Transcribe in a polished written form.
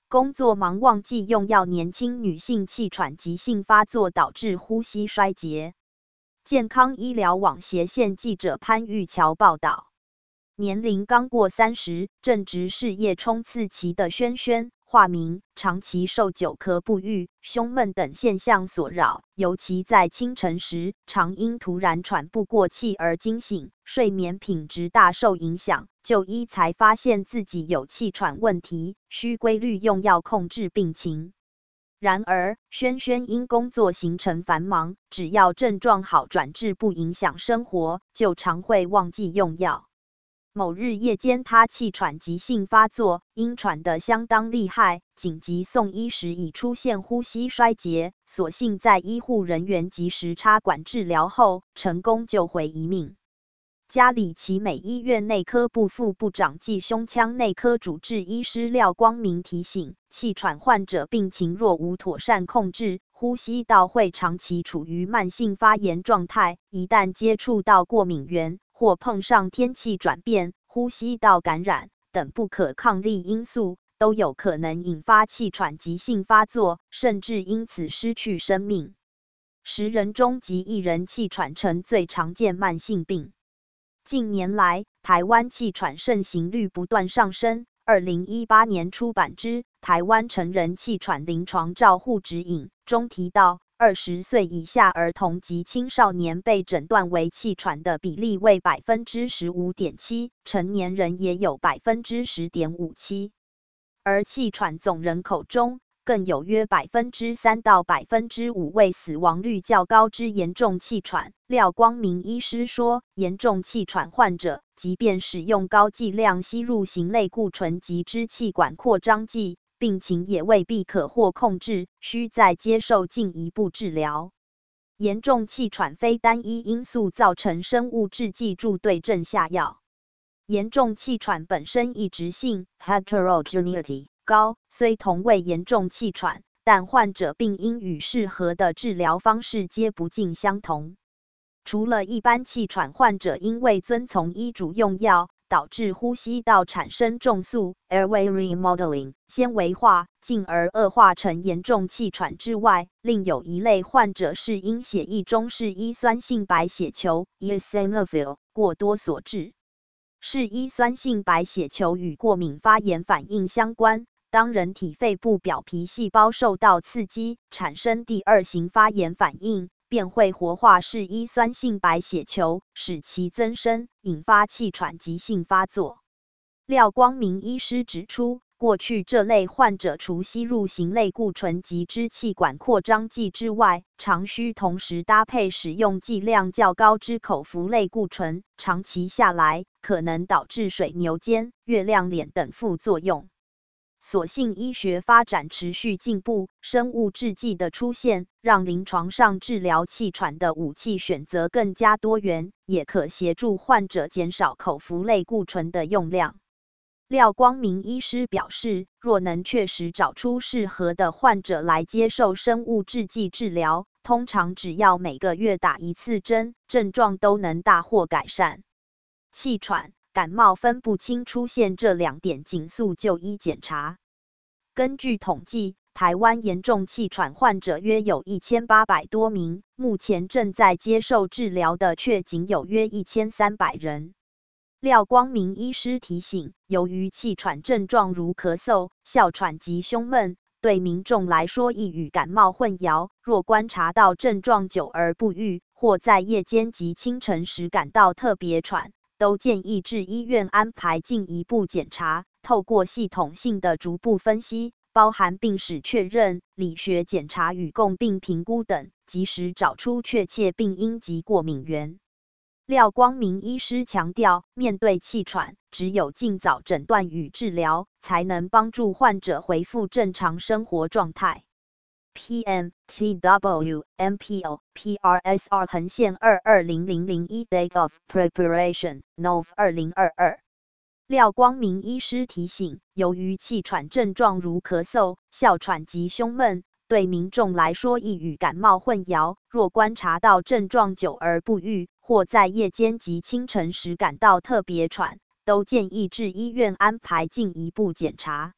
工作忙忘记用药，年轻女性气喘急性发作导致呼吸衰竭。健康医疗网斜线记者潘玉桥报道，年龄刚过30，正值事业冲刺期的萱萱，化名，长期受久咳不愈、胸闷等现象所扰，尤其在清晨时，常因突然喘不过气而惊醒，睡眠品质大受影响。就医才发现自己有气喘问题，需规律用药控制病情。然而，萱萱因工作行程繁忙，只要症状好转至不影响生活，就常会忘记用药。某日夜间，她气喘急性发作，因喘得相当厉害，紧急送医时已出现呼吸衰竭，所幸在医护人员及时插管治疗后，成功救回一命。嘉里奇美医院内科部副部长暨胸腔内科主治医师廖光明提醒，气喘患者病情若无妥善控制，呼吸道会长期处于慢性发炎状态，一旦接触到过敏源或碰上天气转变、呼吸道感染等不可抗力因素，都有可能引发气喘急性发作，甚至因此失去生命。10人中即1人气喘成最常见慢性病。近年来，台湾气喘盛行率不断上升。2018年出版之《台湾成人气喘临床照护指引》中提到，20岁以下儿童及青少年被诊断为气喘的比例为 15.7%， 成年人也有 10.57%。而气喘总人口中，更有约 3% 到 5% 为死亡率较高之严重气喘。廖光明医师说，严重气喘患者，即便使用高剂量吸入型类固醇及支气管扩张剂，病情也未必可获控制，需再接受进一步治疗。严重气喘非单一因素造成生物制剂助对症下药。严重气喘本身异质性 heterogeneity 高，虽同为严重气喘，但患者病因与适合的治疗方式皆不尽相同。除了一般气喘患者因为遵从医嘱用药，导致呼吸道产生重塑 airway remodeling 纤维化，进而恶化成严重气喘之外，另有一类患者是因血液中是乙酸性白血球 eosinophil 过多所致。是乙酸性白血球与过敏发炎反应相关，当人体肺部表皮细胞受到刺激，产生第2型发炎反应，便会活化是乙酸性白血球，使其增生，引发气喘急性发作。廖光明医师指出，过去这类患者除吸入型类固醇及支气管扩张剂之外，常需同时搭配使用剂量较高之口服类固醇，长期下来可能导致水牛肩、月亮脸等副作用。所幸医学发展持续进步，生物制剂的出现，让临床上治疗气喘的武器选择更加多元，也可协助患者减少口服类固醇的用量。廖光明医师表示，若能确实找出适合的患者来接受生物制剂治疗，通常只要每个月打1次针，症状都能大获改善。气喘、感冒分不清出现这2点，尽速就医检查。根据统计，台湾严重气喘患者约有1800多名，目前正在接受治疗的却仅有约1300人。廖光明医师提醒，由于气喘症状如咳嗽、哮喘及胸闷，对民众来说易与感冒混淆，若观察到症状久而不愈，或在夜间及清晨时感到特别喘，都建议至医院安排进一步检查，透过系统性的逐步分析，包含病史确认、理学检查与共病评估等，及时找出确切病因及过敏源。廖光明医师强调，面对气喘，只有尽早诊断与治疗，才能帮助患者恢复正常生活状态。PM TW MPO PRSR 22001 Date of Preparation Nov 2022。廖光明医师提醒，由于气喘症状如咳嗽、哮喘及胸闷，对民众来说易与感冒混淆，若观察到症状久而不愈，或在夜间及清晨时感到特别喘，都建议至医院安排进一步检查。